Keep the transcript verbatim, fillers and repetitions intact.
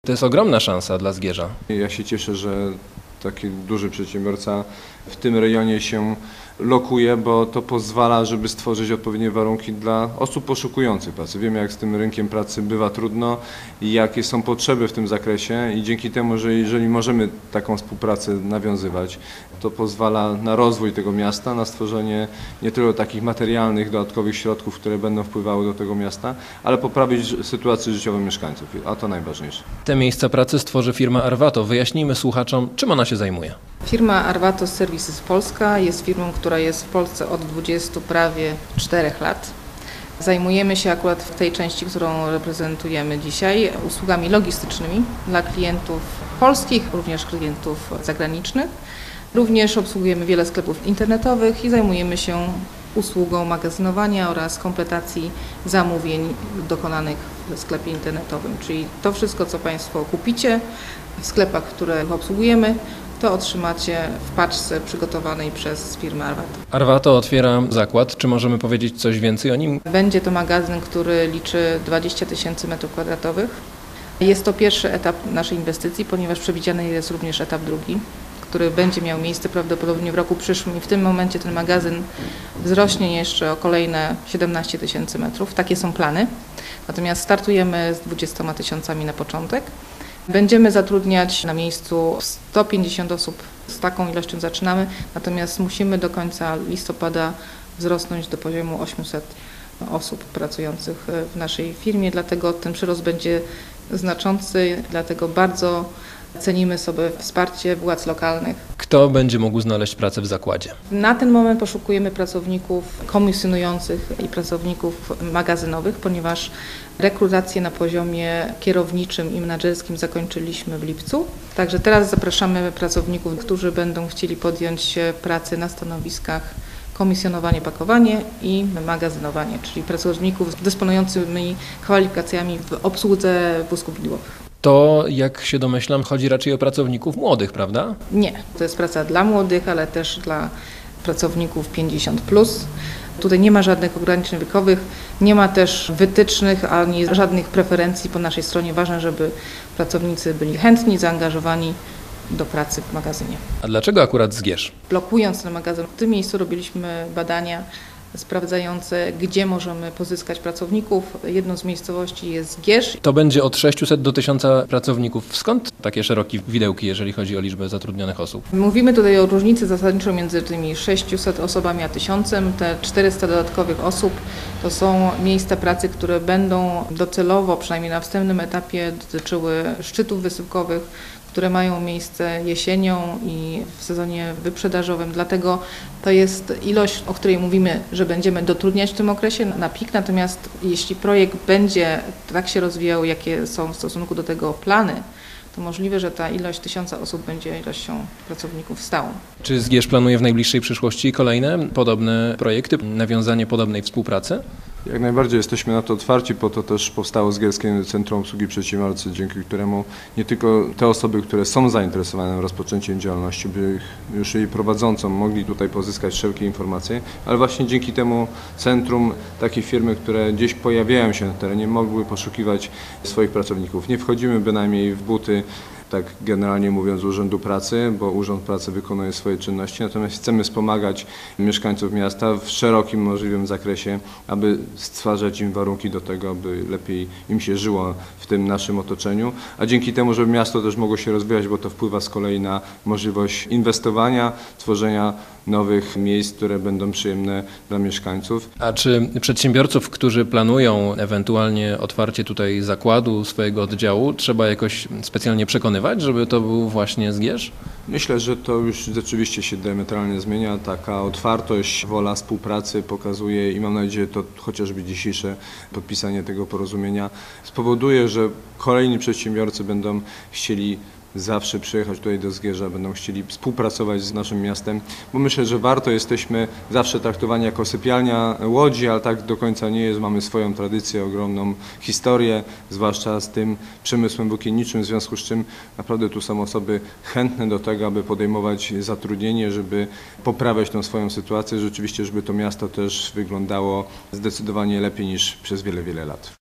To jest ogromna szansa dla Zgierza. Ja się cieszę, że taki duży przedsiębiorca w tym rejonie się lokuje, bo to pozwala, żeby stworzyć odpowiednie warunki dla osób poszukujących pracy. Wiemy, jak z tym rynkiem pracy bywa trudno i jakie są potrzeby w tym zakresie i dzięki temu, że jeżeli możemy taką współpracę nawiązywać, to pozwala na rozwój tego miasta, na stworzenie nie tylko takich materialnych, dodatkowych środków, które będą wpływały do tego miasta, ale poprawić sytuację życiową mieszkańców, a to najważniejsze. Te miejsca pracy stworzy firma Arvato. Wyjaśnijmy słuchaczom, czym ona się zajmuje. Firma Arvato Services Polska jest firmą, która jest w Polsce od dwudziestu prawie czterech lat. Zajmujemy się akurat w tej części, którą reprezentujemy dzisiaj, usługami logistycznymi dla klientów polskich, również klientów zagranicznych. Również obsługujemy wiele sklepów internetowych i zajmujemy się usługą magazynowania oraz kompletacji zamówień dokonanych w sklepie internetowym. Czyli to wszystko, co Państwo kupicie w sklepach, które obsługujemy, to otrzymacie w paczce przygotowanej przez firmę Arvato. Arvato otwiera zakład. Czy możemy powiedzieć coś więcej o nim? Będzie to magazyn, który liczy dwadzieścia tysięcy metrów kwadratowych. Jest to pierwszy etap naszej inwestycji, ponieważ przewidziany jest również etap drugi, który będzie miał miejsce prawdopodobnie w roku przyszłym i w tym momencie ten magazyn wzrośnie jeszcze o kolejne siedemnaście tysięcy metrów. Takie są plany. Natomiast startujemy z dwudziestoma tysiącami na początek. Będziemy zatrudniać na miejscu sto pięćdziesiąt osób, z taką ilością zaczynamy, natomiast musimy do końca listopada wzrosnąć do poziomu osiemset osób pracujących w naszej firmie, dlatego ten przyrost będzie znaczący, dlatego bardzo cenimy sobie wsparcie władz lokalnych. Kto będzie mógł znaleźć pracę w zakładzie? Na ten moment poszukujemy pracowników komisjonujących i pracowników magazynowych, ponieważ rekrutację na poziomie kierowniczym i menedżerskim zakończyliśmy w lipcu. Także teraz zapraszamy pracowników, którzy będą chcieli podjąć się pracy na stanowiskach komisjonowanie, pakowanie i magazynowanie, czyli pracowników dysponującymi kwalifikacjami w obsłudze wózków widłowych. To, jak się domyślam, chodzi raczej o pracowników młodych, prawda? Nie, to jest praca dla młodych, ale też dla pracowników pięćdziesiąt plus. Tutaj nie ma żadnych ograniczeń wiekowych, nie ma też wytycznych ani żadnych preferencji po naszej stronie. Ważne, żeby pracownicy byli chętni, zaangażowani do pracy w magazynie. A dlaczego akurat Zgierz? Blokując ten magazyn, w tym miejscu robiliśmy badania sprawdzające, gdzie możemy pozyskać pracowników. Jedną z miejscowości jest Zgierz. To będzie od sześciuset do tysiąca pracowników. Skąd takie szerokie widełki, jeżeli chodzi o liczbę zatrudnionych osób? Mówimy tutaj o różnicy zasadniczo między tymi sześciuset osobami a tysiącem. Te czterysta dodatkowych osób to są miejsca pracy, które będą docelowo, przynajmniej na wstępnym etapie, dotyczyły szczytów wysyłkowych, które mają miejsce jesienią i w sezonie wyprzedażowym. Dlatego to jest ilość, o której mówimy, że będziemy dotrudniać w tym okresie na pik. Natomiast jeśli projekt będzie tak się rozwijał, jakie są w stosunku do tego plany, to możliwe, że ta ilość tysiąca osób będzie ilością pracowników stałą. Czy Zgierz planuje w najbliższej przyszłości kolejne podobne projekty, nawiązanie podobnej współpracy? Jak najbardziej jesteśmy na to otwarci, po to też powstało Zgierskie Centrum Obsługi Przedsiębiorcy, dzięki któremu nie tylko te osoby, które są zainteresowane rozpoczęciem działalności, by już jej prowadzącą mogli tutaj pozyskać wszelkie informacje, ale właśnie dzięki temu centrum takie firmy, które gdzieś pojawiają się na terenie, mogły poszukiwać swoich pracowników. Nie wchodzimy bynajmniej w buty, tak generalnie mówiąc, Urzędu Pracy, bo Urząd Pracy wykonuje swoje czynności, natomiast chcemy wspomagać mieszkańców miasta w szerokim możliwym zakresie, aby stwarzać im warunki do tego, aby lepiej im się żyło w tym naszym otoczeniu, a dzięki temu, żeby miasto też mogło się rozwijać, bo to wpływa z kolei na możliwość inwestowania, tworzenia nowych miejsc, które będą przyjemne dla mieszkańców. A czy przedsiębiorców, którzy planują ewentualnie otwarcie tutaj zakładu, swojego oddziału, trzeba jakoś specjalnie przekonywać, żeby to był właśnie Zgierz? Myślę, że to już rzeczywiście się diametralnie zmienia. Taka otwartość, wola współpracy pokazuje i mam nadzieję, to chociażby dzisiejsze podpisanie tego porozumienia spowoduje, że kolejni przedsiębiorcy będą chcieli zawsze przyjechać tutaj do Zgierza, będą chcieli współpracować z naszym miastem, bo myślę, że warto, jesteśmy zawsze traktowani jako sypialnia Łodzi, ale tak do końca nie jest. Mamy swoją tradycję, ogromną historię, zwłaszcza z tym przemysłem włókienniczym, w związku z czym naprawdę tu są osoby chętne do tego, aby podejmować zatrudnienie, żeby poprawiać tą swoją sytuację, rzeczywiście, żeby to miasto też wyglądało zdecydowanie lepiej niż przez wiele, wiele lat.